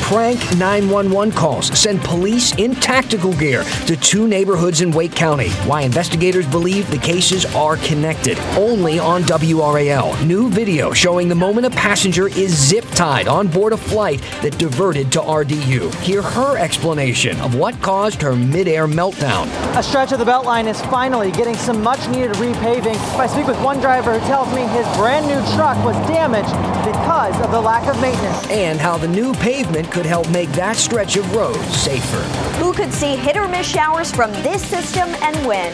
prank 911 calls send police in tactical gear to 2 neighborhoods in Wake County. Why investigators believe the cases are connected. Only on WRAL. New video showing the moment a passenger is zip-tied on board a flight that diverted to RDU. Hear her explanation of what caused her mid-air meltdown. A stretch of the Beltline is finally getting some much-needed repaving. I speak with one driver who tells me his brand-new truck was damaged because of the lack of maintenance. And how the new pavement could help make that stretch of road safer. Who could see hit-or-miss showers from this system and when?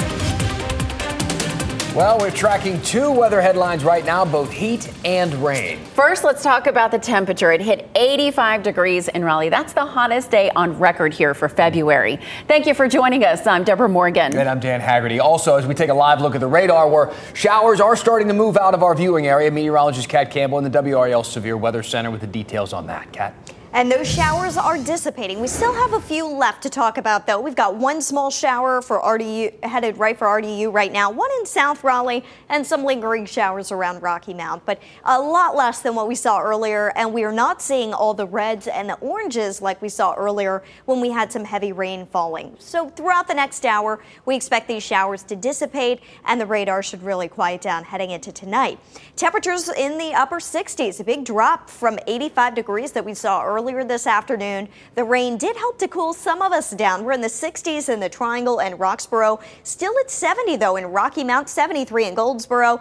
Well, we're tracking 2 weather headlines right now, both heat and rain. First, let's talk about the temperature. It hit 85 degrees in Raleigh. That's the hottest day on record here for February. Thank you for joining us. I'm Deborah Morgan. And I'm Dan Haggerty. Also, as we take a live look at the radar, where showers are starting to move out of our viewing area, meteorologist Kat Campbell in the WRAL Severe Weather Center with the details on that. Kat? And those showers are dissipating. We still have a few left to talk about, though. We've got one small shower for RDU, headed right for RDU right now, one in South Raleigh, and some lingering showers around Rocky Mount, but a lot less than what we saw earlier. And we are not seeing all the reds and the oranges like we saw earlier when we had some heavy rain falling. So throughout the next hour, we expect these showers to dissipate, and the radar should really quiet down heading into tonight. Temperatures in the upper 60s, a big drop from 85 degrees that we saw earlier this afternoon. The rain did help to cool some of us down. We're in the 60s in the Triangle and Roxborough. Still at 70, though, in Rocky Mount, 73 in Goldsboro,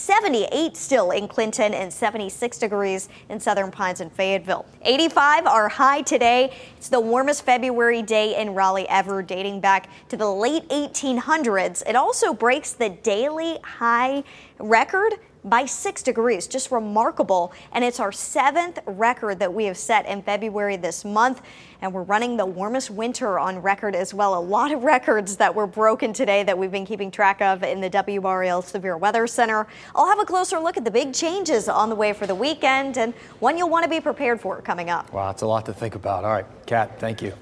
78 still in Clinton, and 76 degrees in Southern Pines and Fayetteville. 85 our high today. It's the warmest February day in Raleigh ever, dating back to the late 1800s. It also breaks the daily high record by 6 degrees. Just remarkable. And it's our 7th record that we have set in February this month. And we're running the warmest winter on record as well. A lot of records that were broken today that we've been keeping track of in the WRAL Severe Weather Center. I'll have a closer look at the big changes on the way for the weekend and one you'll want to be prepared for coming up. Wow, it's a lot to think about. All right, Kat, thank you.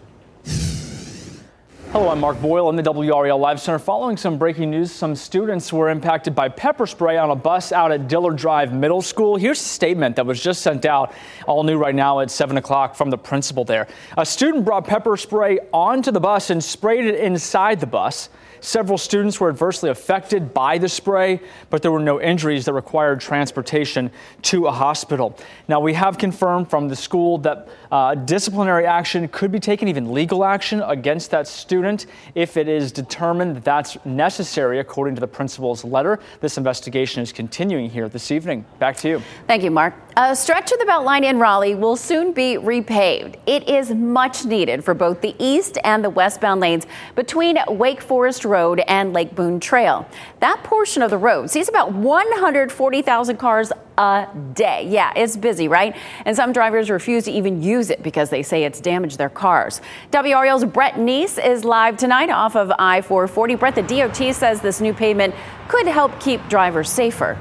Hello, I'm Mark Boyle in the WRAL Live Center. Following some breaking news, some students were impacted by pepper spray on a bus out at Dillard Drive Middle School. Here's a statement that was just sent out, all new right now at 7 o'clock from the principal there. A student brought pepper spray onto the bus and sprayed it inside the bus. Several students were adversely affected by the spray, but there were no injuries that required transportation to a hospital. Now, we have confirmed from the school that disciplinary action could be taken, even legal action against that student if it is determined that that's necessary, according to the principal's letter. This investigation is continuing here this evening. Back to you. Thank you, Mark. A stretch of the Beltline in Raleigh will soon be repaved. It is much needed for both the east and the westbound lanes between Wake Forest Road and Lake Boone Trail. That portion of the road sees about 140,000 cars a day. Yeah, it's busy, right? And some drivers refuse to even use it because they say it's damaged their cars. WRAL's Brett Neese is live tonight off of I-440. Brett, the DOT says this new pavement could help keep drivers safer.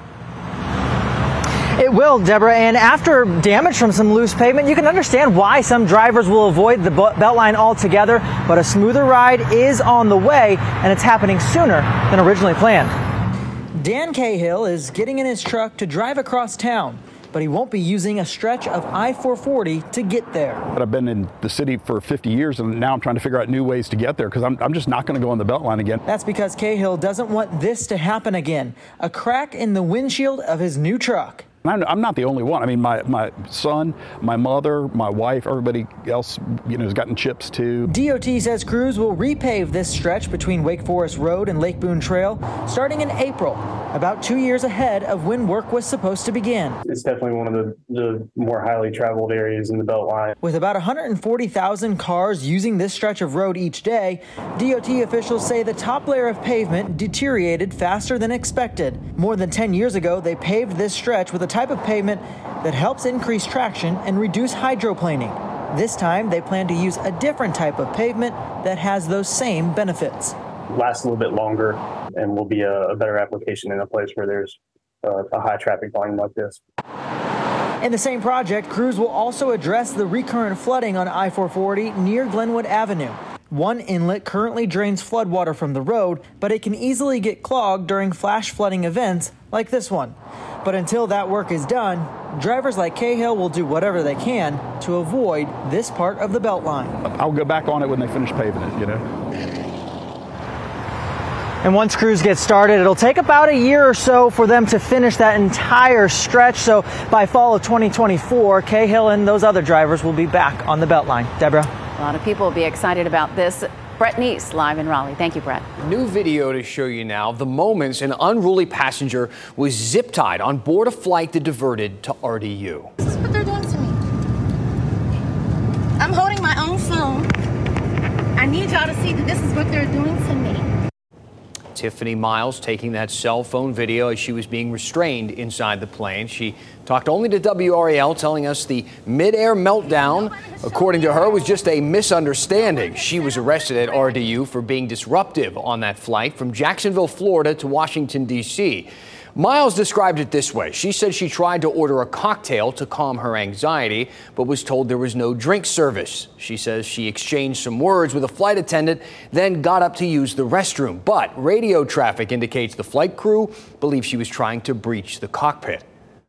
It will, Deborah, and after damage from some loose pavement, you can understand why some drivers will avoid the Beltline altogether, but a smoother ride is on the way, and it's happening sooner than originally planned. Dan Cahill is getting in his truck to drive across town, but he won't be using a stretch of I-440 to get there. I've been in the city for 50 years, and now I'm trying to figure out new ways to get there because I'm just not going to go on the Beltline again. That's because Cahill doesn't want this to happen again, a crack in the windshield of his new truck. I'm not the only one. I mean, my son, my mother, my wife, everybody else, has gotten chips too. DOT says crews will repave this stretch between Wake Forest Road and Lake Boone Trail starting in April, about 2 years ahead of when work was supposed to begin. It's definitely one of the more highly traveled areas in the Beltline. With about 140,000 cars using this stretch of road each day, DOT officials say the top layer of pavement deteriorated faster than expected. More than 10 years ago, they paved this stretch with a type of pavement that helps increase traction and reduce hydroplaning. This time, they plan to use a different type of pavement that has those same benefits. Lasts a little bit longer and will be a better application in a place where there's a high traffic volume like this. In the same project, crews will also address the recurrent flooding on I-440 near Glenwood Avenue. One inlet currently drains floodwater from the road, but it can easily get clogged during flash flooding events like this one. But until that work is done, drivers like Cahill will do whatever they can to avoid this part of the Beltline. I'll go back on it when they finish paving it, you know. And once crews get started, it'll take about a year or so for them to finish that entire stretch. So by fall of 2024, Cahill and those other drivers will be back on the Beltline. Deborah? A lot of people will be excited about this. Brett Neese, live in Raleigh. Thank you, Brett. New video to show you now of the moments an unruly passenger was zip-tied on board a flight that diverted to RDU. This is what they're doing to me. I'm holding my own phone. I need y'all to see that this is what they're doing to me. Tiffany Miles taking that cell phone video as she was being restrained inside the plane. She talked only to WRAL, telling us the mid-air meltdown, according to her, was just a misunderstanding. She was arrested at RDU for being disruptive on that flight from Jacksonville, Florida to Washington, D.C. Miles described it this way. She said she tried to order a cocktail to calm her anxiety, but was told there was no drink service. She says she exchanged some words with a flight attendant, then got up to use the restroom. But radio traffic indicates the flight crew believes she was trying to breach the cockpit.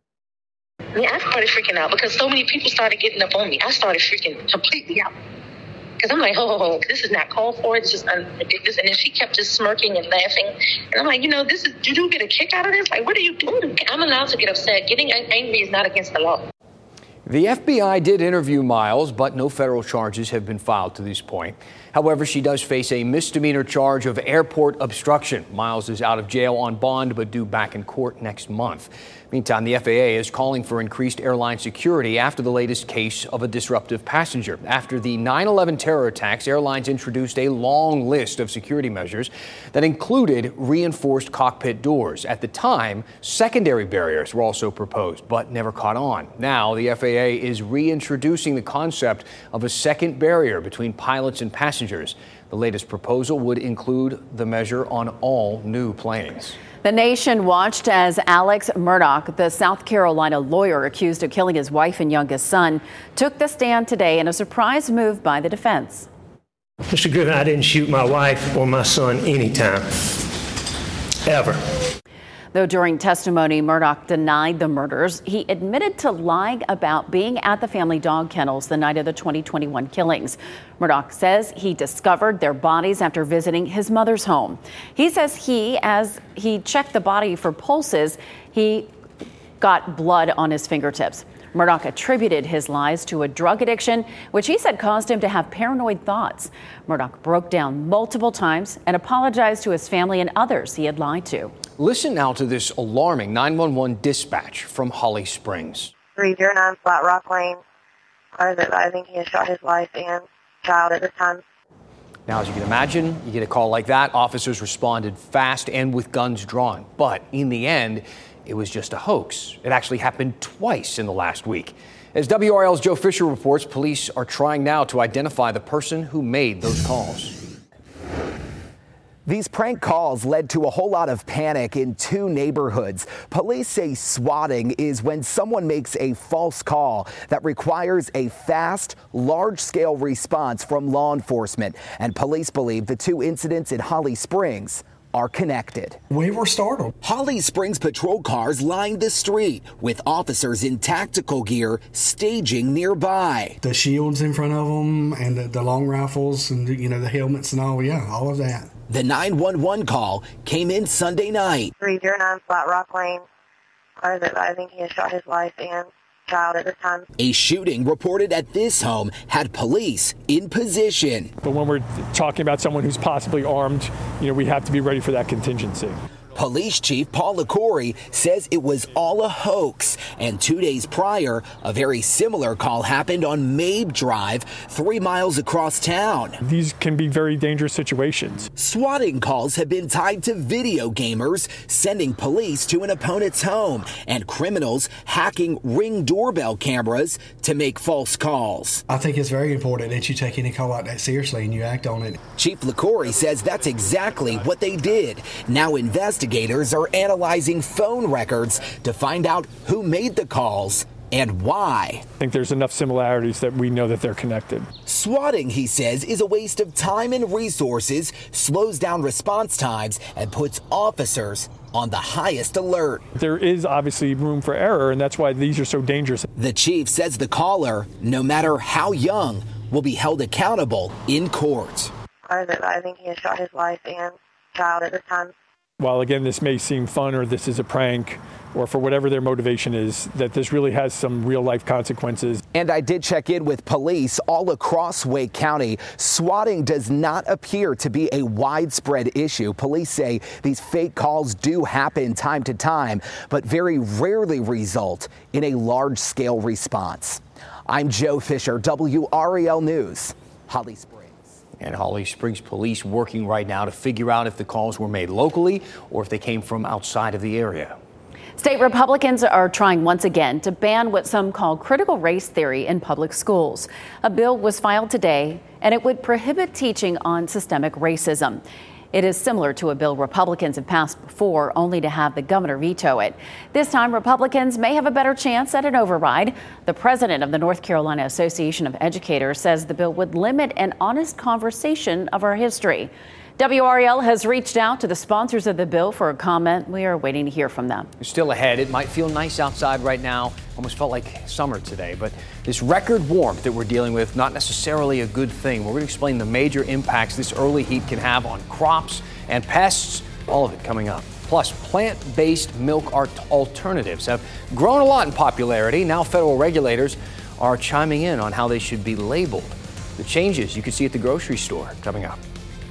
I mean, I started freaking out because so many people started getting up on me. I started freaking completely out. Because I'm like, oh, this is not called for. It's just ridiculous. And then she kept just smirking and laughing. And I'm like, did you get a kick out of this? Like, what are you doing? I'm allowed to get upset. Getting angry is not against the law. The FBI did interview Miles, but no federal charges have been filed to this point. However, she does face a misdemeanor charge of airport obstruction. Miles is out of jail on bond, but due back in court next month. Meantime, the FAA is calling for increased airline security after the latest case of a disruptive passenger. After the 9/11 terror attacks, airlines introduced a long list of security measures that included reinforced cockpit doors. At the time, secondary barriers were also proposed, but never caught on. Now, the FAA is reintroducing the concept of a second barrier between pilots and passengers. The latest proposal would include the measure on all new planes. The nation watched as Alex Murdaugh, the South Carolina lawyer accused of killing his wife and youngest son, took the stand today in a surprise move by the defense. Mr. Griffin, I didn't shoot my wife or my son anytime, ever. Though during testimony, Murdaugh denied the murders, he admitted to lying about being at the family dog kennels the night of the 2021 killings. Murdaugh says he discovered their bodies after visiting his mother's home. He says as he checked the body for pulses, he got blood on his fingertips. Murdaugh attributed his lies to a drug addiction, which he said caused him to have paranoid thoughts. Murdaugh broke down multiple times and apologized to his family and others he had lied to. Listen now to this alarming 911 dispatch from Holly Springs. 309 Flat Rock Lane. I think he had shot his wife and child at the time. Now, as you can imagine, you get a call like that. Officers responded fast and with guns drawn. But in the end, it was just a hoax. It actually happened twice in the last week. As WRL's Joe Fisher reports, police are trying now to identify the person who made those calls. These prank calls led to a whole lot of panic in two neighborhoods. Police say swatting is when someone makes a false call that requires a fast, large-scale response from law enforcement. And police believe the two incidents in Holly Springs are connected. We were startled. Holly Springs patrol cars lined the street with officers in tactical gear staging nearby. The shields in front of them and the long rifles and the helmets and all, all of that. The 911 call came in Sunday night. 309 Flat Rock Lane. I think he had shot his wife and child at the time. A shooting reported at this home had police in position. But when we're talking about someone who's possibly armed, we have to be ready for that contingency. Police Chief Paul LaCourie says it was all a hoax, and 2 days prior, a very similar call happened on Mabe Drive, 3 miles across town. These can be very dangerous situations. Swatting calls have been tied to video gamers sending police to an opponent's home, and criminals hacking Ring doorbell cameras to make false calls. I think it's very important that you take any call like that seriously and you act on it. Chief LaCourie says that's exactly what they did. Now investigators are analyzing phone records to find out who made the calls and why. I think there's enough similarities that we know that they're connected. Swatting, he says, is a waste of time and resources, slows down response times, and puts officers on the highest alert. There is obviously room for error, and that's why these are so dangerous. The chief says the caller, no matter how young, will be held accountable in court. I think he has shot his wife and child at this time. While, again, this may seem fun or this is a prank or for whatever their motivation is, that this really has some real life consequences. And I did check in with police all across Wake County. Swatting does not appear to be a widespread issue. Police say these fake calls do happen time to time, but very rarely result in a large-scale response. I'm Joe Fisher, WRAL News, Holly Springs. And Holly Springs police working right now to figure out if the calls were made locally or if they came from outside of the area. State Republicans are trying once again to ban what some call critical race theory in public schools. A bill was filed today, and it would prohibit teaching on systemic racism. It is similar to a bill Republicans have passed before, only to have the governor veto it. This time, Republicans may have a better chance at an override. The president of the North Carolina Association of Educators says the bill would limit an honest conversation of our history. WRAL has reached out to the sponsors of the bill for a comment. We are waiting to hear from them. Still ahead. It might feel nice outside right now. Almost felt like summer today. But this record warmth that we're dealing with, not necessarily a good thing. We're going to explain the major impacts this early heat can have on crops and pests. All of it coming up. Plus, plant-based milk alternatives have grown a lot in popularity. Now federal regulators are chiming in on how they should be labeled. The changes you can see at the grocery store coming up.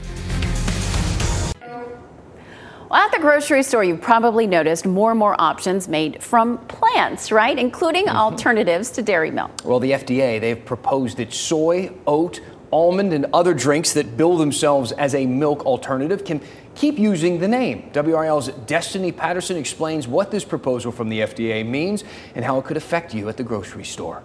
Well, at the grocery store, you've probably noticed more and more options made from plants, right? Including alternatives to dairy milk. Well, the FDA, they've proposed that soy, oat, almond, and other drinks that bill themselves as a milk alternative can keep using the name. WRAL's Destiny Patterson explains what this proposal from the FDA means and how it could affect you at the grocery store.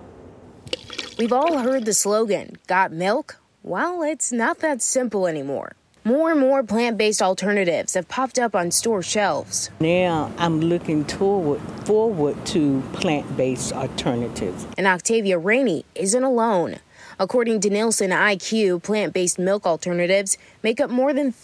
We've all heard the slogan, "Got milk?" Well, it's not that simple anymore. More and more plant-based alternatives have popped up on store shelves. Now I'm looking forward to plant-based alternatives. And Octavia Rainey isn't alone. According to Nielsen IQ, plant-based milk alternatives make up more than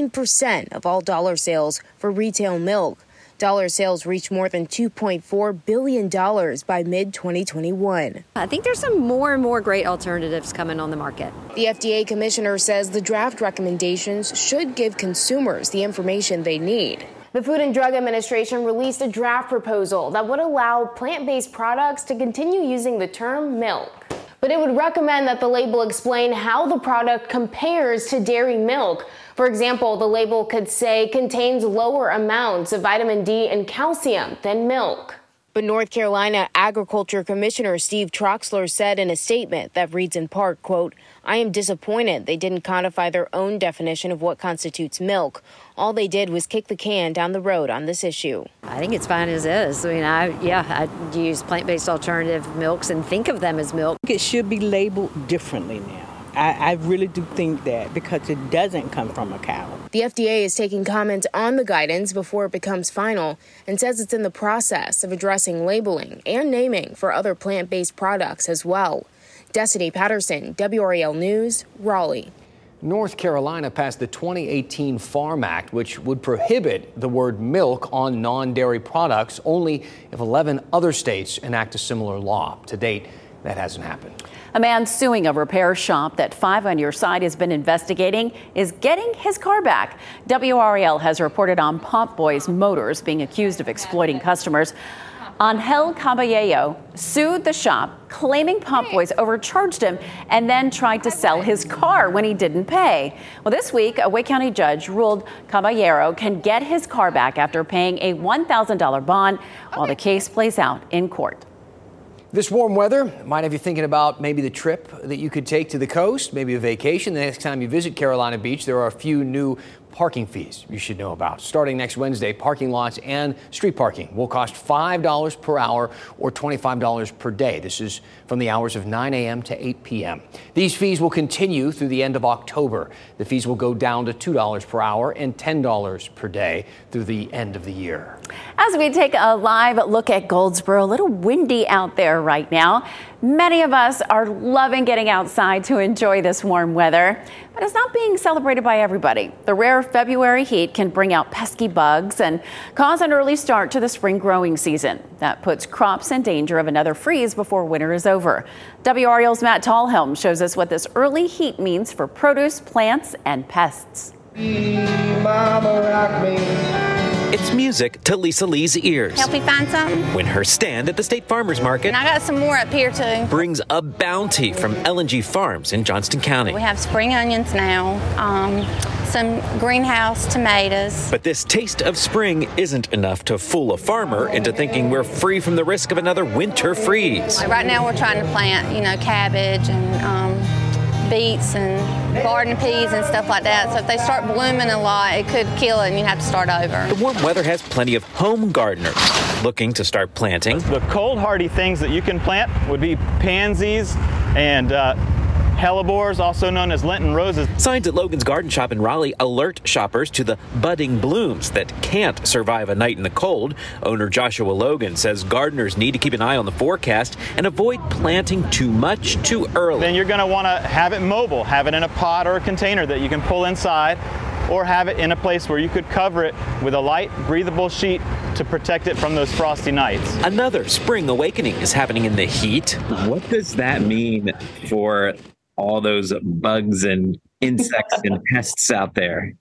15% of all dollar sales for retail milk. Dollar sales reached more than $2.4 billion by mid-2021. I think there's some more and more great alternatives coming on the market. The FDA commissioner says the draft recommendations should give consumers the information they need. The Food and Drug Administration released a draft proposal that would allow plant-based products to continue using the term milk. But it would recommend that the label explain how the product compares to dairy milk. For example, the label could say contains lower amounts of vitamin D and calcium than milk. But North Carolina Agriculture Commissioner Steve Troxler said in a statement that reads in part, quote, "I am disappointed they didn't codify their own definition of what constitutes milk. All they did was kick the can down the road on this issue." I think it's fine as is. I mean, I use plant-based alternative milks and think of them as milk. It should be labeled differently now. I really do think that because it doesn't come from a cow. The FDA is taking comments on the guidance before it becomes final and says it's in the process of addressing labeling and naming for other plant-based products as well. Destiny Patterson, WRAL News, Raleigh. North Carolina passed the 2018 Farm Act, which would prohibit the word milk on non-dairy products only if 11 other states enact a similar law. To date, that hasn't happened. A man suing a repair shop that 5 on Your Side has been investigating is getting his car back. WRAL has reported on Pump Boys Motors being accused of exploiting customers. Angel Caballero sued the shop, claiming Pump Boys overcharged him and then tried to sell his car when he didn't pay. Well, this week, a Wake County judge ruled Caballero can get his car back after paying a $1,000 bond while the case plays out in court. This warm weather might have you thinking about maybe the trip that you could take to the coast, maybe a vacation. The next time you visit Carolina Beach, there are a few new parking fees you should know about. Starting next Wednesday, parking lots and street parking will cost $5 per hour or $25 per day. This is from the hours of 9 a.m. to 8 p.m. These fees will continue through the end of October. The fees will go down to $2 per hour and $10 per day through the end of the year. As we take a live look at Goldsboro, a little windy out there right now. Many of us are loving getting outside to enjoy this warm weather, but it's not being celebrated by everybody. The rare February heat can bring out pesky bugs and cause an early start to the spring growing season. That puts crops in danger of another freeze before winter is over. WRAL's Matt Tallhelm shows us what this early heat means for produce, plants, and pests. Mama, rock me. It's music to Lisa Lee's ears. Help me find something? When her stand at the State Farmers Market And I got some more up here too. brings a bounty from L&G Farms in Johnston County. We have spring onions now, some greenhouse tomatoes. But this taste of spring isn't enough to fool a farmer into thinking we're free from the risk of another winter freeze. Like right now we're trying to plant, cabbage and beets and garden peas and stuff like that. So if they start blooming a lot, it could kill it and you have to start over. The warm weather has plenty of home gardeners looking to start planting. The cold hardy things that you can plant would be pansies and hellebores, also known as Lenten roses. Signs at Logan's Garden Shop in Raleigh alert shoppers to the budding blooms that can't survive a night in the cold. Owner Joshua Logan says gardeners need to keep an eye on the forecast and avoid planting too much too early. Then you're going to want to have it mobile, have it in a pot or a container that you can pull inside, or have it in a place where you could cover it with a light, breathable sheet to protect it from those frosty nights. Another spring awakening is happening in the heat. What does that mean for all those bugs and insects and pests out there?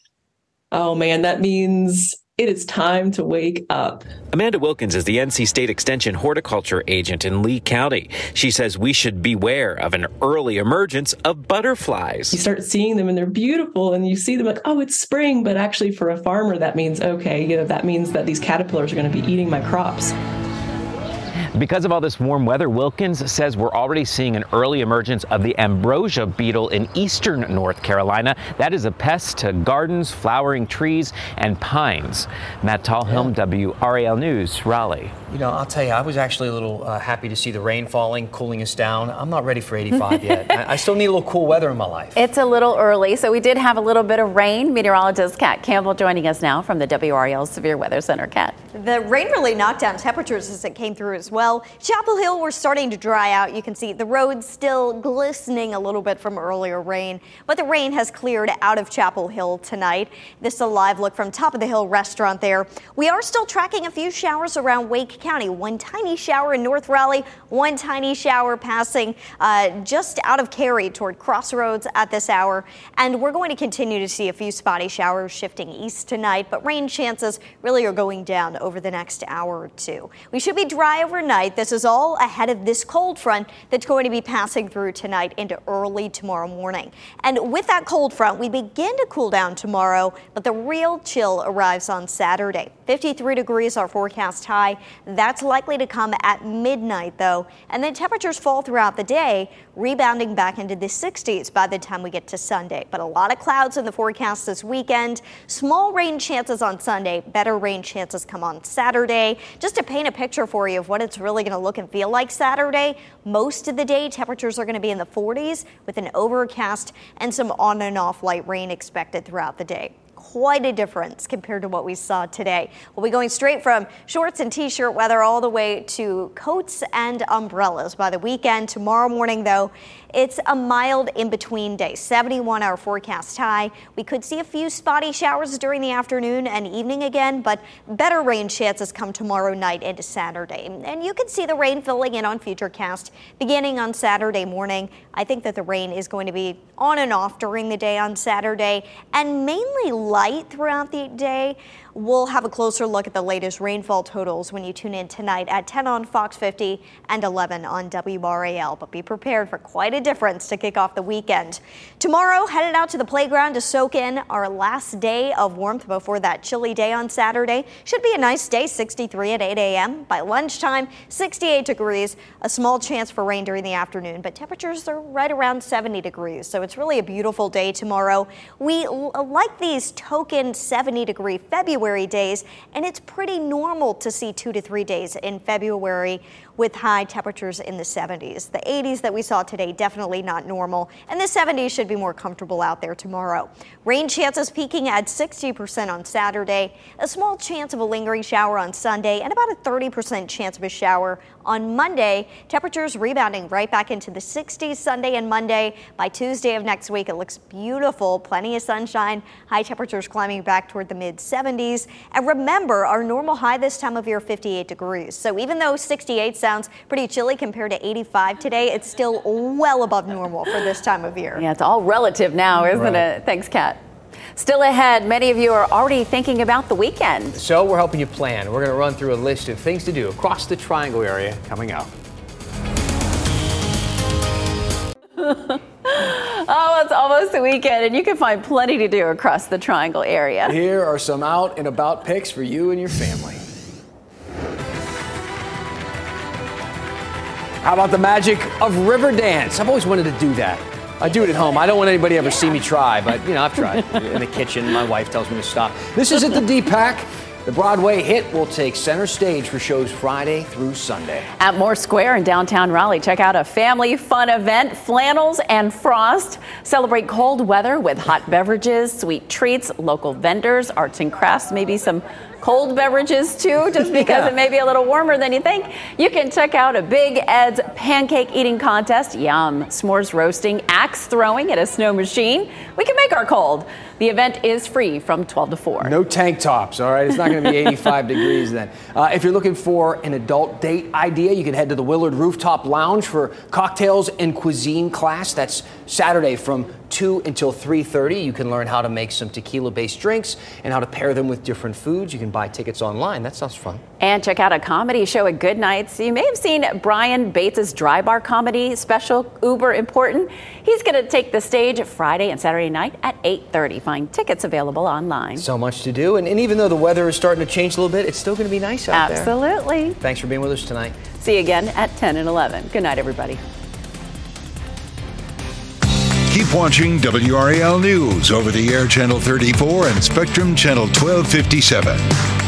Oh man, that means it is time to wake up. Amanda Wilkins is the NC State Extension horticulture agent in Lee County. She says we should beware of an early emergence of butterflies. You start seeing them and they're beautiful and you see them like, oh, it's spring. But actually for a farmer, that means, okay, that means that these caterpillars are going to be eating my crops. Because of all this warm weather, Wilkins says we're already seeing an early emergence of the ambrosia beetle in eastern North Carolina. That is a pest to gardens, flowering trees, and pines. Matt Tallhelm, WRAL News, Raleigh. I'll tell you, I was actually a little happy to see the rain falling, cooling us down. I'm not ready for 85 yet. I still need a little cool weather in my life. It's a little early, so we did have a little bit of rain. Meteorologist Kat Campbell joining us now from the WRAL Severe Weather Center. Kat. The rain really knocked down temperatures as it came through as well. Chapel Hill, we're starting to dry out. You can see the roads still glistening a little bit from earlier rain, but the rain has cleared out of Chapel Hill tonight. This is a live look from Top of the Hill restaurant there. We are still tracking a few showers around Wake County. One tiny shower in North Raleigh, one tiny shower passing just out of Cary toward Crossroads at this hour. And we're going to continue to see a few spotty showers shifting east tonight, but rain chances really are going down over the next hour or two. We should be dry overnight. This is all ahead of this cold front that's going to be passing through tonight into early tomorrow morning. And with that cold front, we begin to cool down tomorrow, but the real chill arrives on Saturday. 53 degrees our forecast high. That's likely to come at midnight, though, and then temperatures fall throughout the day, rebounding back into the 60s by the time we get to Sunday. But a lot of clouds in the forecast this weekend. Small rain chances on Sunday, better rain chances come on Saturday. Just to paint a picture for you of what it's really going to look and feel like Saturday, most of the day temperatures are going to be in the 40s with an overcast and some on and off light rain expected throughout the day. Quite a difference compared to what we saw today. We'll be going straight from shorts and t-shirt weather all the way to coats and umbrellas by the weekend. Tomorrow morning, though, it's a mild in-between day. 71 our forecast high. We could see a few spotty showers during the afternoon and evening again, but better rain chances come tomorrow night into Saturday. And you can see the rain filling in on Futurecast beginning on Saturday morning. I think that the rain is going to be on and off during the day on Saturday and mainly light throughout the day. We'll have a closer look at the latest rainfall totals when you tune in tonight at 10 on Fox 50 and 11 on WRAL. But be prepared for quite a difference to kick off the weekend. Tomorrow, headed out to the playground to soak in our last day of warmth before that chilly day on Saturday. Should be a nice day, 63 at 8 a.m. By lunchtime, 68 degrees. A small chance for rain during the afternoon, but temperatures are right around 70 degrees. So it's really a beautiful day tomorrow. We like these token 70-degree February days, and it's pretty normal to see 2 to 3 days in February with high temperatures in the 70s. The 80s that we saw today, definitely not normal, and the 70s should be more comfortable out there tomorrow. Rain chances peaking at 60% on Saturday, a small chance of a lingering shower on Sunday, and about a 30% chance of a shower on Monday. Temperatures rebounding right back into the 60s Sunday and Monday. By Tuesday of next week, it looks beautiful. Plenty of sunshine. High temperatures climbing back toward the mid-70s. And remember, our normal high this time of year, 58 degrees. So even though 68 sounds pretty chilly compared to 85 today, it's still well above normal for this time of year. Yeah, it's all relative now, isn't it? Thanks, Kat. Still ahead, many of you are already thinking about the weekend. So we're helping you plan. We're going to run through a list of things to do across the Triangle area coming up. Oh, it's almost the weekend, and you can find plenty to do across the Triangle area. Here are some out and about picks for you and your family. How about the magic of river dance? I've always wanted to do that. I do it at home. I don't want anybody to ever see me try, but, you know, I've tried. In the kitchen, my wife tells me to stop. This is at the D-PAC. The Broadway hit will take center stage for shows Friday through Sunday. At Moore Square in downtown Raleigh, check out a family fun event, Flannels and Frost. Celebrate cold weather with hot beverages, sweet treats, local vendors, arts and crafts, maybe some cold beverages too, just because it may be a little warmer than you think. You can check out a Big Ed's pancake eating contest, yum, s'mores roasting, axe throwing at a snow machine. We can make our cold. The event is free from 12 to 4. No tank tops, all right? It's not going to be 85 degrees then. If you're looking for an adult date idea, you can head to the Willard Rooftop Lounge for cocktails and cuisine class. That's Saturday from 2 until 3:30. You can learn how to make some tequila-based drinks and how to pair them with different foods. You can buy tickets online. That sounds fun. And check out a comedy show at Good Nights. You may have seen Brian Bates' Dry Bar comedy special, Uber Important. He's going to take the stage Friday and Saturday night at 8:30. Find tickets available online. So much to do. And even though the weather is starting to change a little bit, it's still going to be nice out there. Absolutely. Thanks for being with us tonight. See you again at 10 and 11. Good night, everybody. Keep watching WRAL News over the air Channel 34 and Spectrum Channel 1257.